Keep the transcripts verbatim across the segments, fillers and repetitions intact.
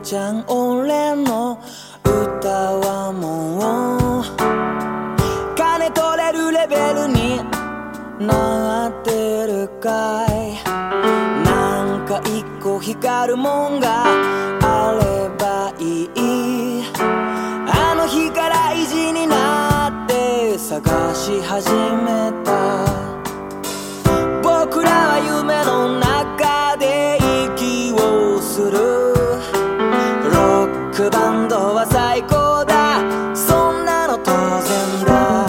ちゃん俺の歌はもう金取れるレベルになってるかい。なんか一個光るもんがあればいい。あの日から意地になって探し始めた。僕らは夢の中で息をする。ロックバンドは最高だ、そんなの当然だ。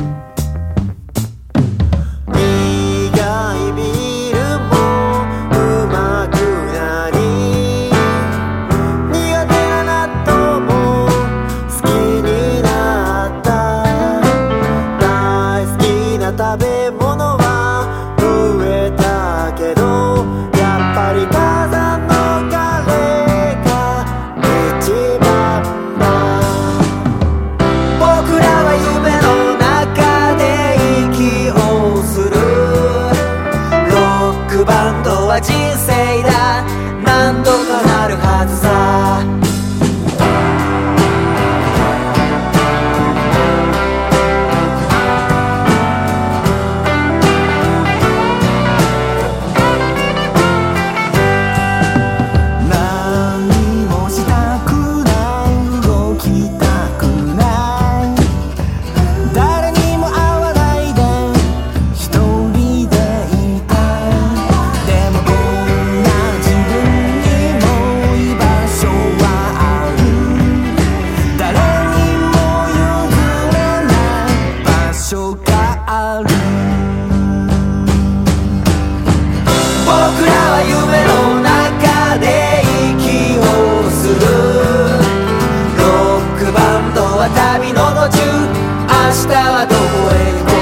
苦いビールもうまくなり、苦手な納豆も好きになった。大好きな食べ物は増えたけど、やっぱり母さんのカレーが一番だ。僕らは夢の中で息をする。ロックバンドは人生だ、何度かなるはずさ。何もしたくない、動きたくない、誰にも会わないで一人でいたい。でもこんな自分にも居場所はある。誰にも譲れない場所がある。僕らは夢の中で息をする。ロックバンドは旅の途中、明日はどこへ行こ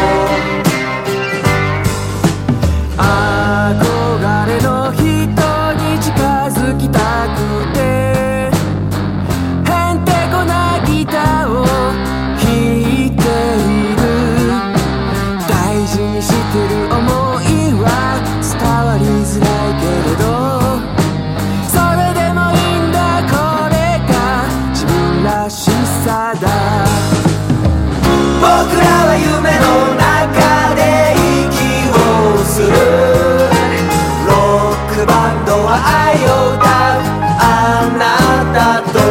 う。憧れの人に近づきたくて、へんてこなギターを弾いている。大事にしてる想いは伝わりづらいけれど、それでもいいんだ、これが自分らしさだ。僕らは夢の中で息をする。ロックバンドは愛を歌う、あなたと。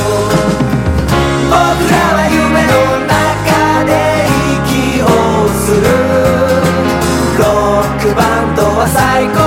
僕らは夢の中で息をする。ロックバンドは最高